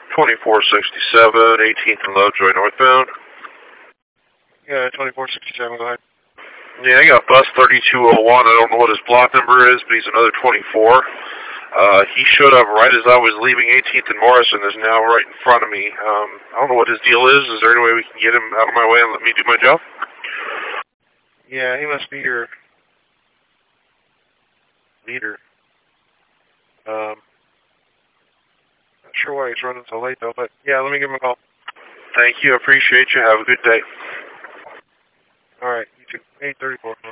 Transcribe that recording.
2467, 18th and Lovejoy northbound. Yeah, 2467, go ahead. Yeah, I got bus 3201. I don't know what his block number is, but he's another 24. He showed up right as I was leaving 18th and Morrison, is now right in front of me. I don't know what his deal is. Is there any way we can get him out of my way and let me do my job? Yeah, he must be your leader. Not sure why he's running so late, though, but yeah, let me give him a call. Thank you. I appreciate you. Have a good day. All right, you too. 8:34.